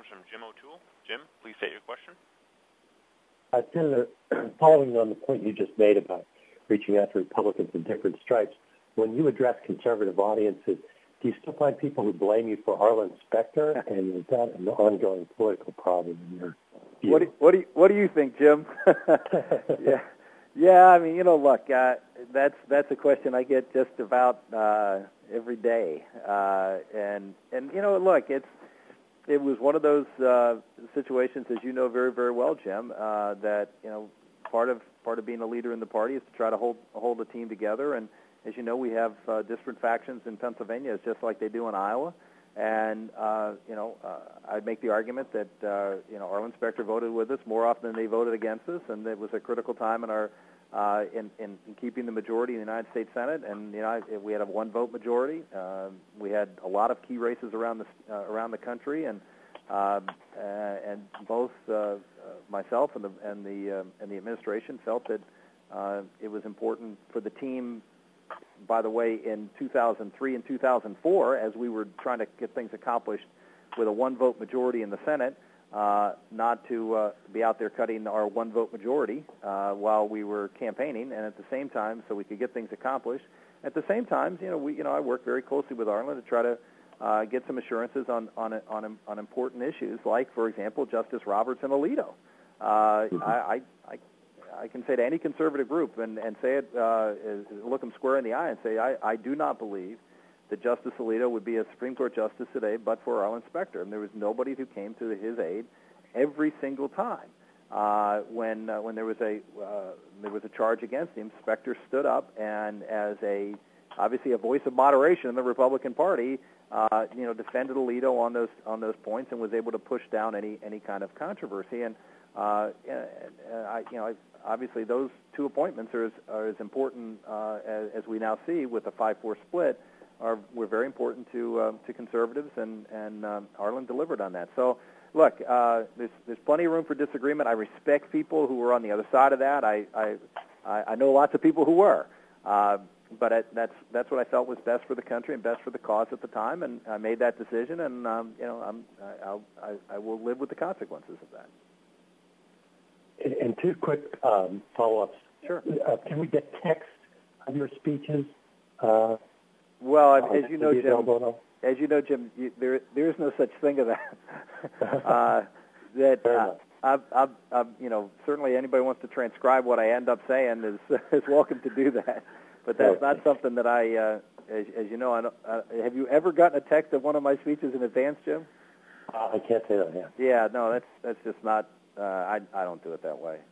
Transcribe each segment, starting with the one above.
comes from Jim O'Toole. Jim, please state your question. Senator, following on the point you just made about reaching out to Republicans in different stripes, when you address conservative audiences, do you still find people who blame you for Arlen Specter, and is that an ongoing political problem in your view? What do you think, Jim? Yeah. I mean, look, that's a question I get just about every day, and look, it was one of those situations, as you know very, very well, Jim, that part of being a leader in the party is to try to hold the team together. And as you know, we have disparate factions in Pennsylvania, just like they do in Iowa. And I'd make the argument that Arlen Specter voted with us more often than they voted against us, and it was a critical time in our in keeping the majority in the United States Senate. And we had a one-vote majority. We had a lot of key races around the country, and both myself and the administration felt that it was important for the team. By the way, in 2003 and 2004, as we were trying to get things accomplished with a one-vote majority in the Senate, not to be out there cutting our one-vote majority while we were campaigning, and at the same time, so we could get things accomplished. At the same time, I worked very closely with Arlen to try to get some assurances on important issues, like, for example, Justice Roberts and Alito. I can say to any conservative group and say it, look them square in the eye and say, I do not believe that Justice Alito would be a Supreme Court justice today but for Arlen Specter. And there was nobody who came to his aid every single time. When there was a charge against him, Specter stood up and, as obviously a voice of moderation in the Republican Party, defended Alito on those points and was able to push down any kind of controversy. And obviously those two appointments are as important as we now see with the 5-4 split. Were very important to conservatives, and Arlen delivered on that. So, look, there's plenty of room for disagreement. I respect people who were on the other side of that. I know lots of people who were, but that's what I felt was best for the country and best for the cause at the time, and I made that decision, and I will live with the consequences of that. And two quick follow-ups. Sure. Can we get text of your speeches? Well, as you know, Jim, there is no such thing as that. Certainly anybody wants to transcribe what I end up saying is welcome to do that. But that's not something that as you know, have you ever gotten a text of one of my speeches in advance, Jim? I can't say that. Yeah. Yeah, no, that's just not. I don't do it that way.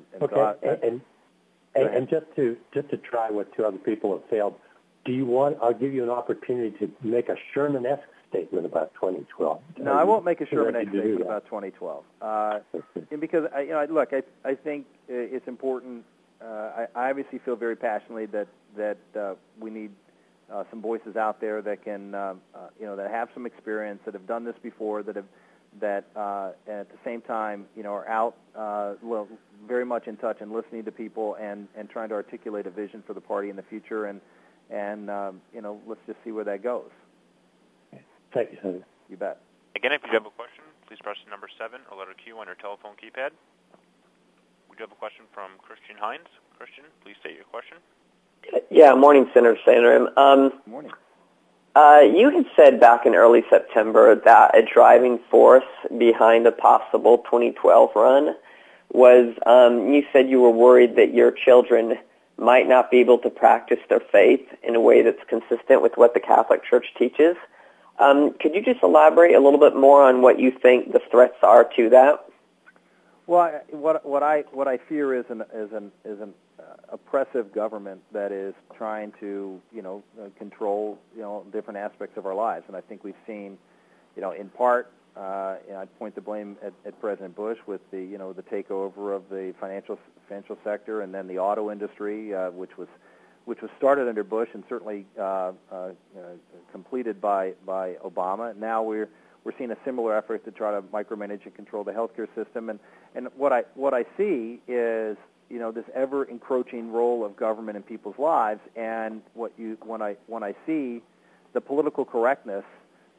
And just to try what two other people have failed. I'll give you an opportunity to make a Sherman-esque statement about 2012. No, I won't make a Sherman-esque statement about 2012. Because, I think it's important. I obviously feel very passionately that we need some voices out there that can, that have some experience, that have done this before, that at the same time, are out, very much in touch and listening to people and trying to articulate a vision for the party in the future. And let's just see where that goes. Thank you, Senator. You bet. Again, if you have a question, please press the number 7 or letter Q on your telephone keypad. We do have a question from Christian Hines. Christian, please state your question. Yeah, morning, Senator Sanders. Morning. You had said back in early September that a driving force behind a possible 2012 run was, you said you were worried that your children might not be able to practice their faith in a way that's consistent with what the Catholic Church teaches. Could you just elaborate a little bit more on what you think the threats are to that? Well, what I fear is an oppressive government that is trying to control different aspects of our lives, and I think we've seen in part. I'd point the blame at President Bush with the takeover of the financial sector, and then the auto industry, which was started under Bush and certainly completed by Obama. Now we're seeing a similar effort to try to micromanage and control the healthcare system, and what I see is this ever encroaching role of government in people's lives, and when I see the political correctness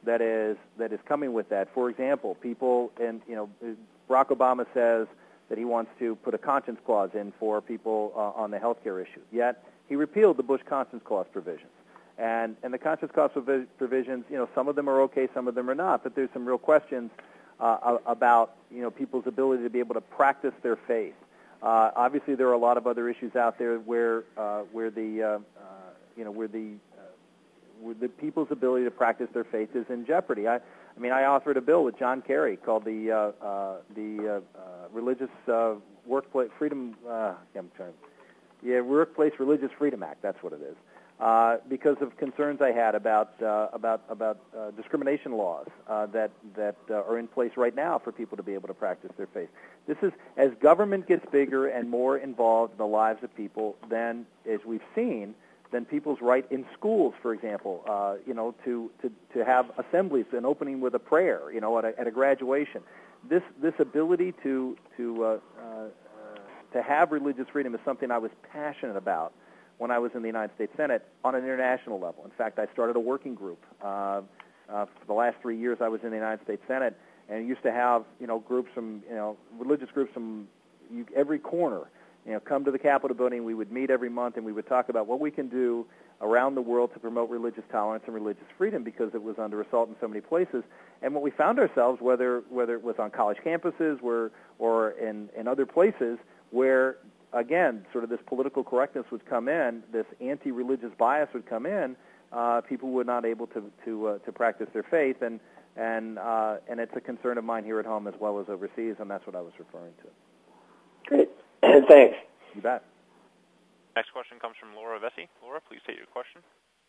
that is coming with that. For example, people, and Barack Obama says that he wants to put a conscience clause in for people on the health care issue. Yet he repealed the Bush conscience clause provisions. And the conscience clause provisions, some of them are okay, some of them are not. But there's some real questions about people's ability to be able to practice their faith. Obviously, there are a lot of other issues out there where the people's ability to practice their faith is in jeopardy. I authored a bill with John Kerry called the Religious Workplace Freedom. Workplace Religious Freedom Act. That's what it is. Because of concerns I had about discrimination laws that are in place right now for people to be able to practice their faith. This is, as government gets bigger and more involved in the lives of people, then, as we've seen, then people's right in schools, for example, to have assemblies, an opening with a prayer, at a graduation. This ability to have religious freedom is something I was passionate about when I was in the United States Senate on an international level. In fact, I started a working group. For the last 3 years I was in the United States Senate, and used to have, groups from, religious groups from every corner, come to the Capitol building. We would meet every month, and we would talk about what we can do around the world to promote religious tolerance and religious freedom, because it was under assault in so many places. And what we found ourselves, whether it was on college campuses or in other places, where, again, sort of this political correctness would come in, this anti-religious bias would come in, people were not able to practice their faith, and it's a concern of mine here at home as well as overseas, and that's what I was referring to. Great. Thanks. You bet. Next question comes from Laura Vesey. Laura, please state your question.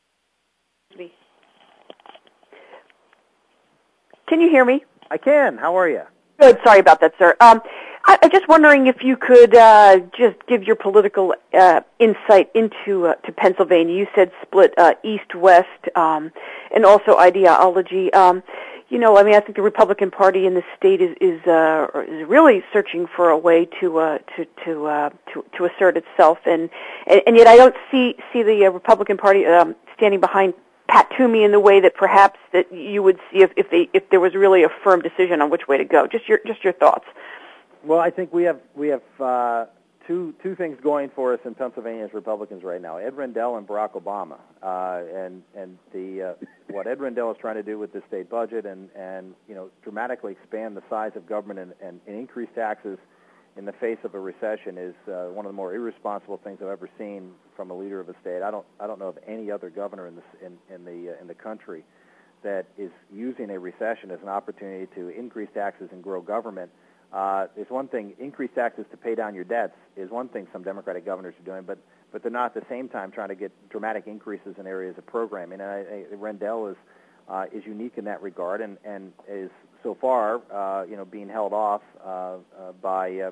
Can you hear me? I can. How are you? Good. Sorry about that, sir. I'm just wondering if you could just give your political insight into to Pennsylvania. You said split east-west and also ideology. I think the Republican Party in the state is really searching for a way to assert itself, and yet I don't see the Republican Party standing behind Pat Toomey in the way that perhaps that you would see if there was really a firm decision on which way to go. Just your thoughts. Well, I think we have two things going for us in Pennsylvania as Republicans right now: Ed Rendell and Barack Obama, and what Ed Rendell is trying to do with the state budget and dramatically expand the size of government and increase taxes in the face of a recession is one of the more irresponsible things I've ever seen from a leader of a state. I don't know of any other governor in the country that is using a recession as an opportunity to increase taxes and grow government. There's one thing, increase taxes to pay down your debts is one thing some Democratic governors are doing, but they're not at the same time trying to get dramatic increases in areas of programming. And Rendell is unique in that regard, and is so far being held off by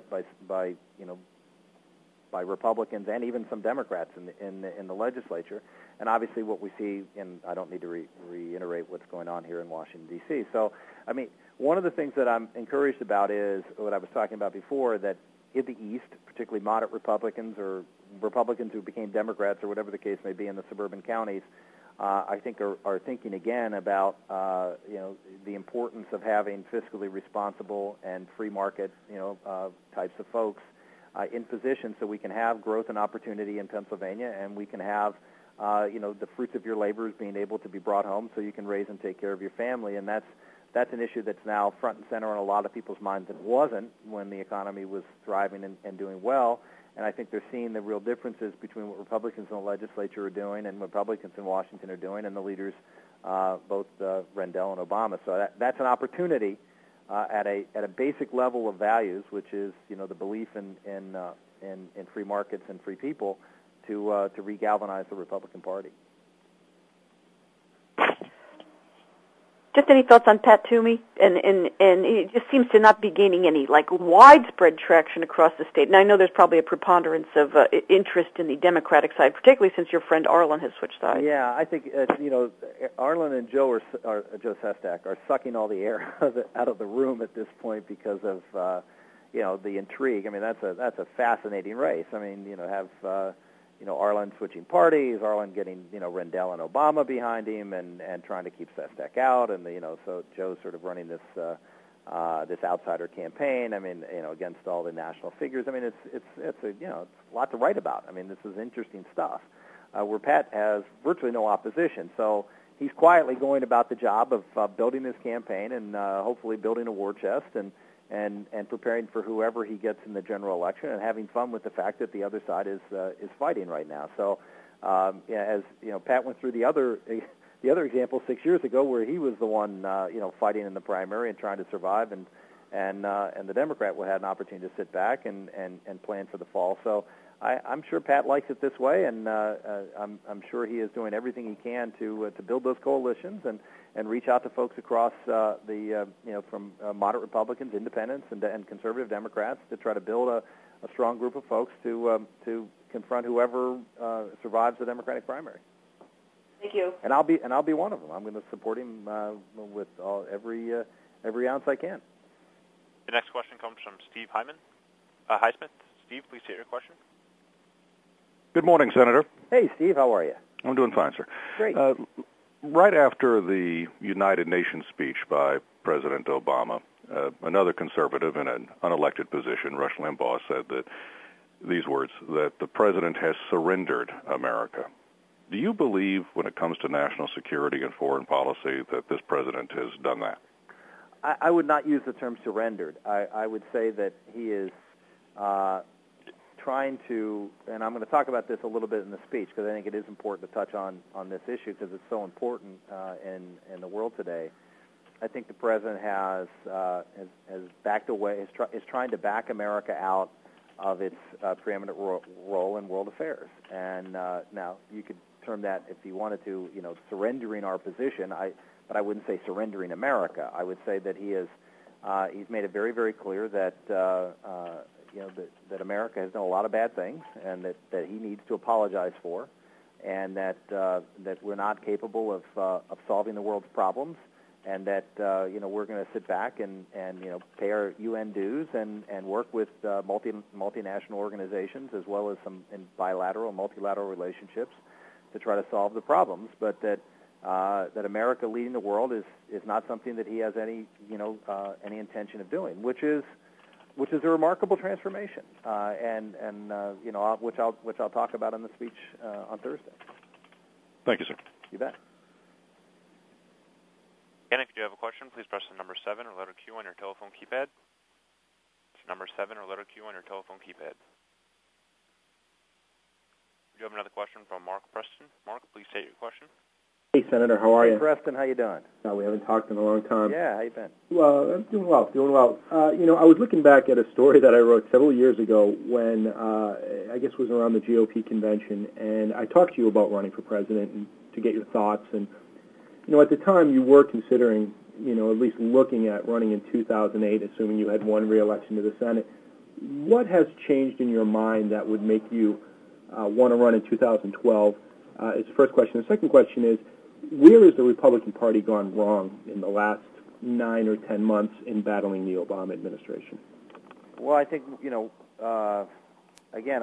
Republicans and even some Democrats in the legislature. And obviously what we see, and I don't need to reiterate what's going on here in Washington, D.C. So, one of the things that I'm encouraged about is what I was talking about before, that in the East, particularly moderate Republicans or Republicans who became Democrats or whatever the case may be in the suburban counties, I think are thinking again about the importance of having fiscally responsible and free market types of folks in position, so we can have growth and opportunity in Pennsylvania, and we can have the fruits of your labors being able to be brought home so you can raise and take care of your family. And that's an issue that's now front and center on a lot of people's minds that wasn't when the economy was thriving and doing well. And I think they're seeing the real differences between what Republicans in the legislature are doing and what Republicans in Washington are doing, and the leaders, both Rendell and Obama. So that's an opportunity at a basic level of values, which is the belief in free markets and free people, to re-galvanize the Republican Party. Just any thoughts on Pat Toomey? And it just seems to not be gaining any widespread traction across the state. And I know there's probably a preponderance of interest in the Democratic side, particularly since your friend Arlen has switched sides. Yeah, I think Arlen and Joe Sestak are sucking all the air out of the room at this point because of the intrigue. That's a fascinating race. Arlen switching parties, Arlen getting, Rendell and Obama behind him, and trying to keep Sestak out, and so Joe's sort of running this this outsider campaign. I mean, against all the national figures. I mean, it's a lot to write about. I mean, this is interesting stuff. Where Pat has virtually no opposition, so he's quietly going about the job of building his campaign and hopefully building a war chest and preparing for whoever he gets in the general election, and having fun with the fact that the other side is fighting right now. So, as Pat went through the other example 6 years ago, where he was the one fighting in the primary and trying to survive, and the Democrat had an opportunity to sit back and plan for the fall. So I'm sure Pat likes it this way, and I'm sure he is doing everything he can to build those coalitions and reach out to folks across from moderate Republicans, independents, and conservative Democrats to try to build a strong group of folks to confront whoever survives the Democratic primary. Thank you. And I'll be one of them. I'm going to support him with every ounce I can. The next question comes from Steve Highsmith. Steve, please state your question. Good morning, Senator. Hey, Steve. How are you? I'm doing fine, sir. Great. Right after the United Nations speech by President Obama, another conservative in an unelected position, Rush Limbaugh, said that these words, that the president has surrendered America. Do you believe, when it comes to national security and foreign policy, that this president has done that? I would not use the term surrendered. I would say that he is trying to, and I'm going to talk about this a little bit in the speech because I think it is important to touch on this issue because it's so important in the world today. I think the president has backed away, is trying to back America out of its preeminent role in world affairs. And now you could term that, if you wanted to, surrendering our position. But I wouldn't say surrendering America. I would say that he's made it very, very clear that that America has done a lot of bad things, and that he needs to apologize for, and that we're not capable of solving the world's problems, and that we're going to sit back and pay our UN dues and work with multinational organizations as well as some in bilateral and multilateral relationships to try to solve the problems, but that America leading the world is not something that he has any intention of doing, which is a remarkable transformation, which I'll talk about in the speech on Thursday. Thank you, sir. You bet. Again, if you do have a question, please press the number 7 or letter Q on your telephone keypad. It's number 7 or letter Q on your telephone keypad. We do have another question from Mark Preston. Mark, please state your question. Hey, Senator, how are you? Hey, Preston, how you doing? We haven't talked in a long time. Yeah, how you been? Well, I'm doing well. I was looking back at a story that I wrote several years ago when I guess it was around the GOP convention, and I talked to you about running for president and to get your thoughts. And at the time you were considering, at least looking at running in 2008, assuming you had won re-election to the Senate. What has changed in your mind that would make you want to run in 2012? Is the first question. The second question is, where has the Republican Party gone wrong in the last 9 or 10 months in battling the Obama administration? Well, I think again,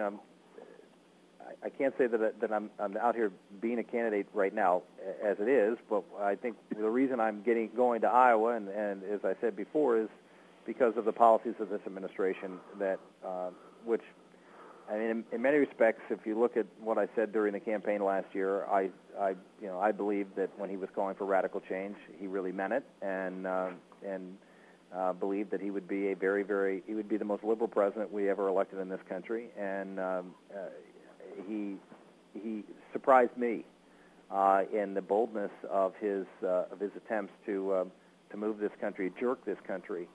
I can't say that I'm out here being a candidate right now as it is, but I think the reason I'm going to Iowa, and as I said before, is because of the policies of this administration that which. I mean, in many respects, if you look at what I said during the campaign last year, I believe that when he was calling for radical change, he really meant it, and believed that he would be he would be the most liberal president we ever elected in this country, and he surprised me in the boldness of his attempts to move this country, jerk this country,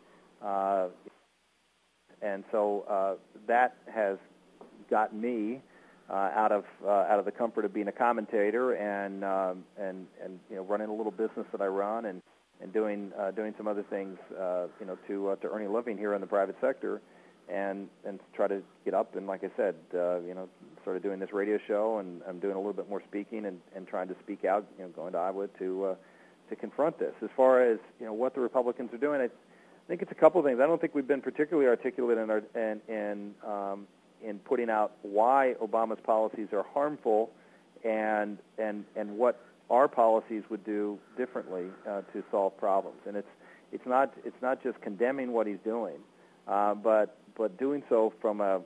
and so that has got me out of the comfort of being a commentator and running a little business that I run and doing some other things to earn a living here in the private sector and try to get up and, like I said, sort of doing this radio show, and I'm doing a little bit more speaking and trying to speak out, going to Iowa to confront this. As far as what the Republicans are doing, I think it's a couple of things. I don't think we've been particularly articulate in putting out why Obama's policies are harmful, and what our policies would do differently to solve problems. And it's not just condemning what he's doing, but doing so from a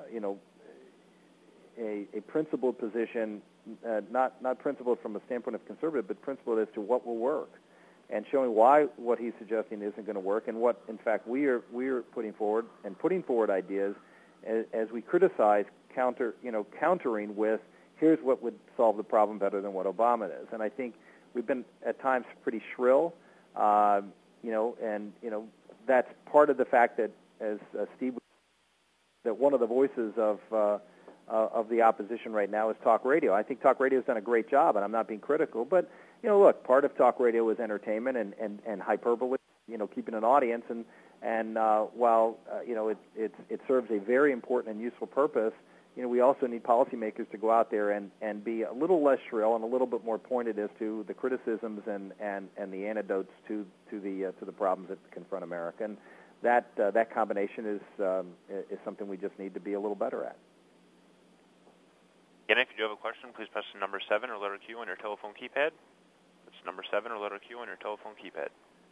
principled position, not principled from a standpoint of conservative, but principled as to what will work, and showing why what he's suggesting isn't going to work, and what in fact we are putting forward ideas as we criticize, countering with, here's what would solve the problem better than what Obama does. And I think we've been at times pretty shrill, and that's part of the fact that, as Steve, that one of the voices of the opposition right now is talk radio. I think talk radio has done a great job, and I'm not being critical, but look, part of talk radio is entertainment and hyperbole, keeping an audience, and while it serves a very important and useful purpose, we also need policymakers to go out there and be a little less shrill and a little bit more pointed as to the criticisms and the antidotes to the problems that confront America. And that combination is something we just need to be a little better at. Again, if you do have a question, please press the number 7 or letter Q on your telephone keypad. That's number 7 or letter Q on your telephone keypad.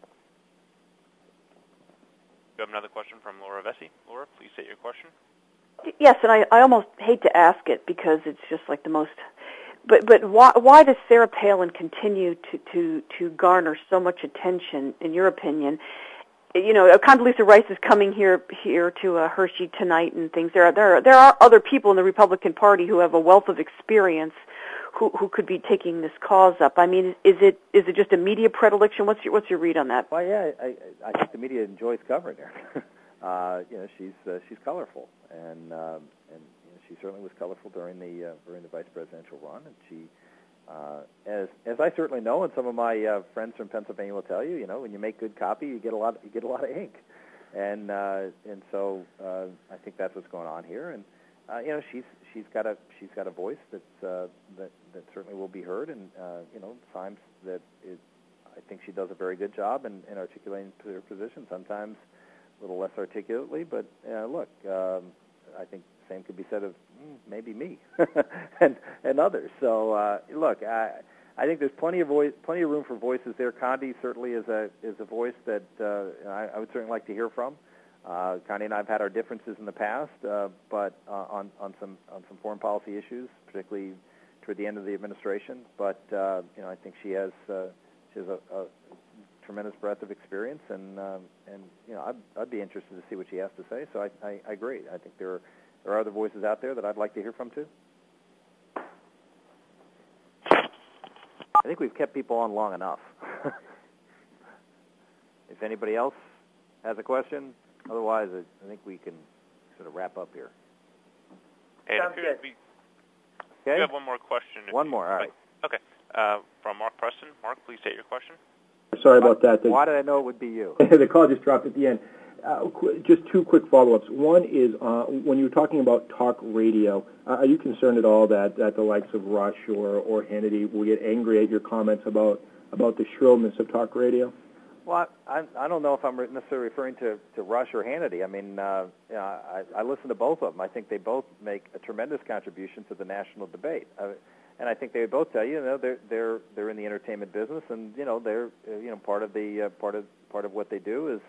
We have another question from Laura Vesey. Laura, please state your question. Yes, and I almost hate to ask it because it's just like the most. But why does Sarah Palin continue to garner so much attention, in your opinion? Condoleezza Rice is coming here to Hershey tonight and things. There are other people in the Republican Party who have a wealth of experience who could be taking this cause up. I mean, is it just a media predilection? What's your read on that? Well, yeah, I think the media enjoys covering her. She's colorful, and she certainly was colorful during the vice presidential run, and she. As I certainly know, and some of my friends from Pennsylvania will tell you, when you make good copy, you get a lot of ink, and so I think that's what's going on here. And she's got a voice that certainly will be heard, and times that I think she does a very good job in articulating her position. Sometimes a little less articulately, but look, I think the same could be said of maybe me and others. So look, I think there's plenty of room for voices there. Condi certainly is a voice that I would certainly like to hear from. Condi and I have had our differences in the past, but on some foreign policy issues, particularly toward the end of the administration. But I think she has a tremendous breadth of experience, and I'd be interested to see what she has to say. So I agree. I think there are other voices out there that I'd like to hear from too. I think we've kept people on long enough. If anybody else has a question, otherwise I think we can sort of wrap up here. Hey, Sounds good. We have one more question. One more, all right. Okay. From Mark Preston. Mark, please state your question. Sorry about that. Why did I know it would be you? The call just dropped at the end. Just two quick follow-ups. One is when you were talking about talk radio, are you concerned at all that the likes of Rush or Hannity will get angry at your comments about the shrillness of talk radio? Well, I don't know if I'm necessarily referring to Rush or Hannity. I mean, I listen to both of them. I think they both make a tremendous contribution to the national debate. And I think they would both tell you, they're in the entertainment business, and they're part of what they do is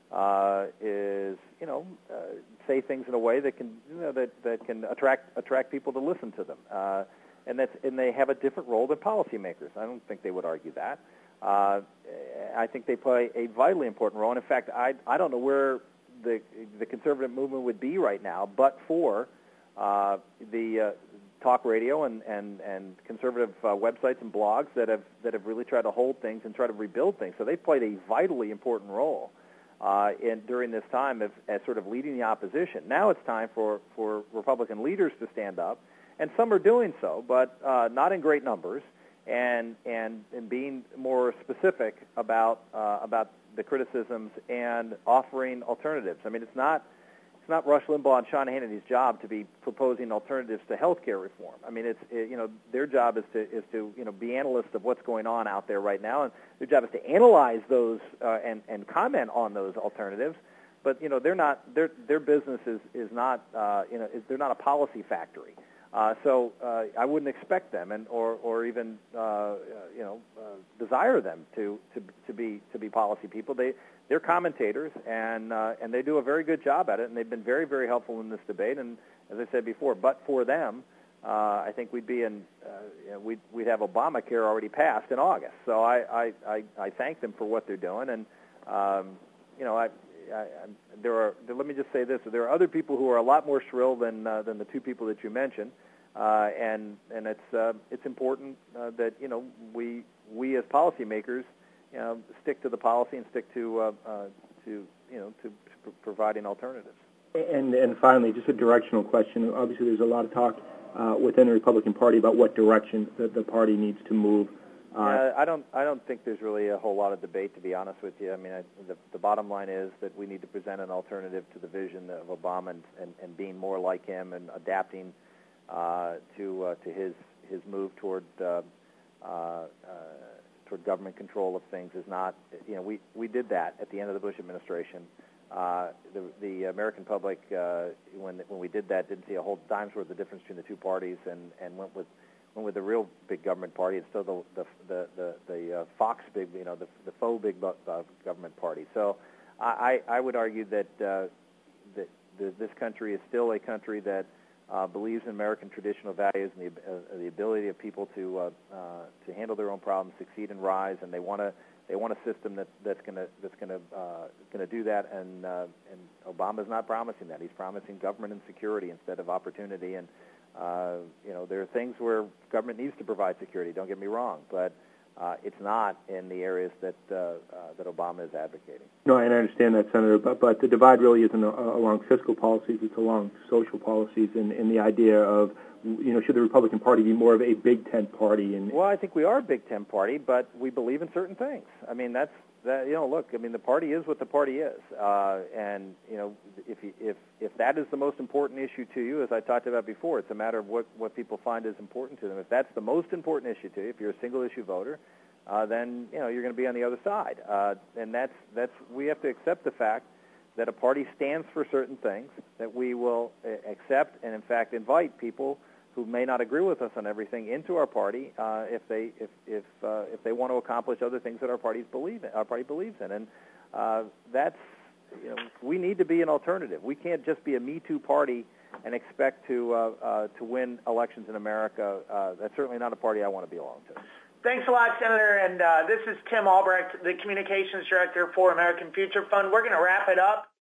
say things in a way that can that can attract people to listen to them, and they have a different role than policymakers. I don't think they would argue that. I think they play a vitally important role, and in fact, I don't know where the conservative movement would be right now, but for the talk radio and conservative websites and blogs that have really tried to hold things and try to rebuild things. So they played a vitally important role during this time as sort of leading the opposition. Now it's time for Republican leaders to stand up, and some are doing so, but not in great numbers, and being more specific about the criticisms and offering alternatives. I mean, it's not Rush Limbaugh and Sean Hannity's job to be proposing alternatives to health care reform. I mean, their job is to be analysts of what's going on out there right now, and their job is to analyze those and comment on those alternatives. but they're not their business is not they're not a policy factory. So I wouldn't expect them or even desire them to be policy people. They're commentators and they do a very good job at it, and they've been very, very helpful in this debate. And as I said before, but for them, I think we'd have Obamacare already passed in August. So I thank them for what they're doing, and let me just say this: there are other people who are a lot more shrill than the two people that you mentioned, and it's important that we as policymakers stick to the policy and stick to providing alternatives. And finally, just a directional question. Obviously, there's a lot of talk within the Republican Party about what direction the party needs to move. I don't think there's really a whole lot of debate, to be honest with you. I mean, the bottom line is that we need to present an alternative to the vision of Obama and being more like him and adapting to his move toward government control of things is not. We did that at the end of the Bush administration. The American public, when we did that, didn't see a whole dime's worth of difference between the two parties, and went with the real big government party. It's still the Fox big, the faux big government party. So I would argue that this country is still a country that believes in American traditional values and the ability of people to handle their own problems, succeed and rise, and they want a system that's going to do that. And Obama's not promising that. He's promising government and security instead of opportunity. And there are things where government needs to provide security. Don't get me wrong, but it's not in the areas that Obama is advocating. No, and I understand that, Senator. But the divide really isn't along fiscal policies; it's along social policies, and the idea of should the Republican Party be more of a Big Tent party? Well, I think we are a Big Tent party, but we believe in certain things. I mean, that's. Look, I mean, the party is what the party is, and if that is the most important issue to you, as I talked about before, it's a matter of what people find is important to them. If that's the most important issue to you, if you're a single issue voter, then you're going to be on the other side, and that's we have to accept the fact that a party stands for certain things, that we will accept and in fact invite people who may not agree with us on everything into our party if they want to accomplish other things that our party believes in, and that's we need to be an alternative. We can't just be a Me Too party and expect to win elections in America. That's certainly not a party I want to belong to. Thanks a lot, Senator. And this is Tim Albrecht, the Communications Director for American Future Fund. We're going to wrap it up.